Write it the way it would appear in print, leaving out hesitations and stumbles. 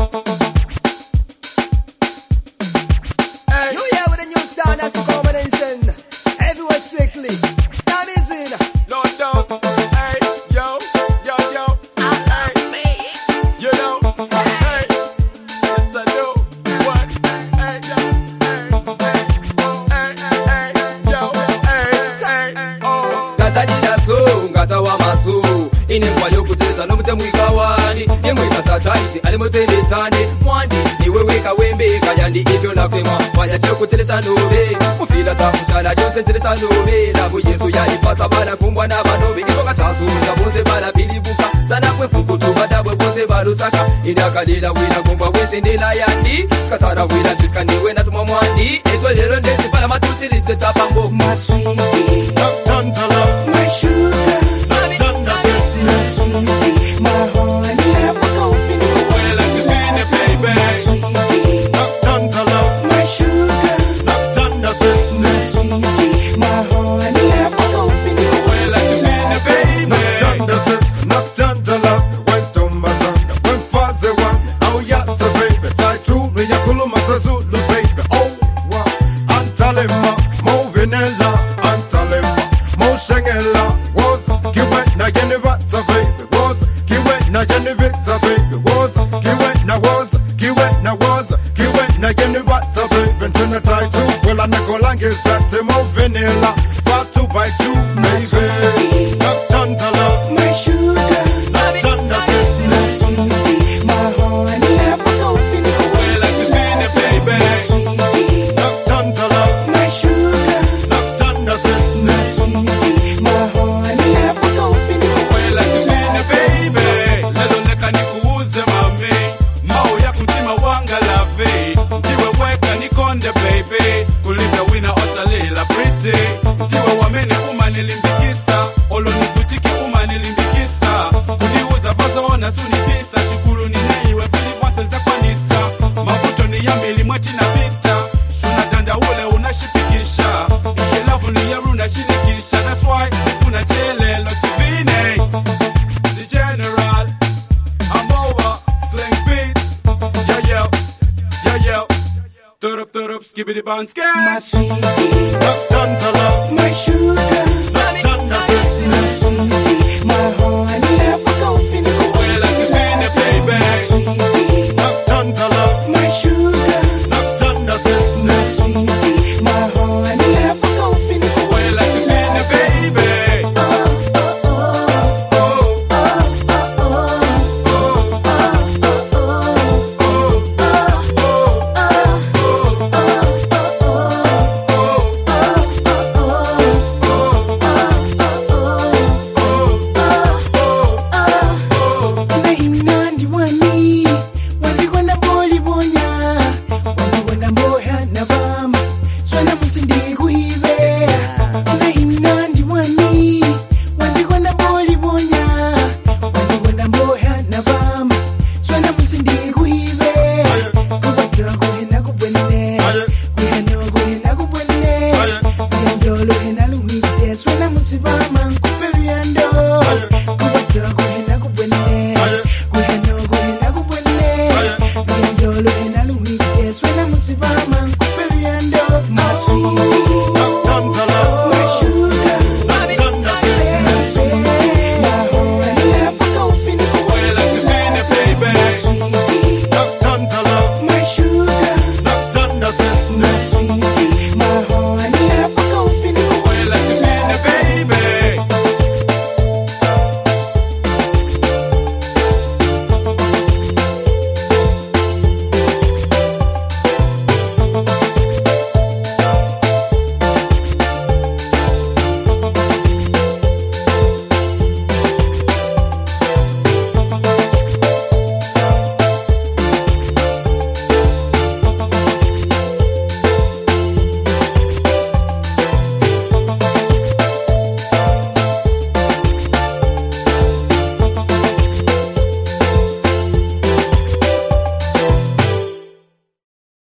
You here with a new star, that's the combination. Everywhere strictly. That is in. London. Hey, yo. I love me. You know. Hey. Yes, I do. What? Hey, yo. Hey, yo. Hey, oh. Gatadida so, ngata wa maso. Ine mwayo kuteza no mute mwikawani. Ye mwikata taiti, ali mutele tani. Mwandi, ni wewe kawembe. Kayandi hivyo na kwema. Waya fyo kutele sanobe. Mufila ta mushala jonse tele sanobe. Labu Yesu ya ipasa bala kumbwa na banobe. Isoka chasu, sabonze bala bilibuka. Sana kwe fukutu badabwe bonze balusaka. Ina kalila wina kumbwa wese ndela yandi. Skasara wina tuska niwe na tumamwandi. Ezo lero ndezi pala matutili seta pambo. My sweetie, Turn to love, my sugar, turn to this. my sweetie, my honey, have a coffee. Well, like to be in the baby. My sweetie, Turn to love, my sugar, turn to this. my sweetie, my honey, have a coffee. Well, like to be in the baby. Turn to this, turn to love. When Tombazanda, when Faze one, oh yeah, so baby. Tai true, me yakulu masazulu baby. Oh wow, Antalema, Mo Vanilla, Antalema, Mo Shangela was given na yenivata baby. Was given na yenivata baby. Was given na was given na yenivata baby. Tuna tai true, well I go lang is that Mo Vanilla, far 2 by 2 baby. Turn to love. My sugar, Turn to this. my sweetie, my honey, have a coffee. Well, like to be in the baby. My sweetie, Turn to love. my sugar, Turn to this. my sweetie, my honey, have a coffee. Well, like to be in the baby. Lelo neka nikuuze mami. Mao ya kumtima wanga lave. Mtiwe weka nikonde baby. Kulinda wina osalela pretty. Mtiwe wamene uma nilimbikisa. Olo nifutiki uma nilimbikisa. Kuliuza vazo na sunipisa. Shukuru ni neiwe fili mwase za kwanisa. Mabuto ni ya mili mweti na pita. Suna danda ule unashipikisha. Iye lavu ni ya runa shinikisha. That's why nifuna chele lotivine. The general, I'm over, slang beats, yo, turp, skibbity bun, My sweetie, Turn to love. my sugar,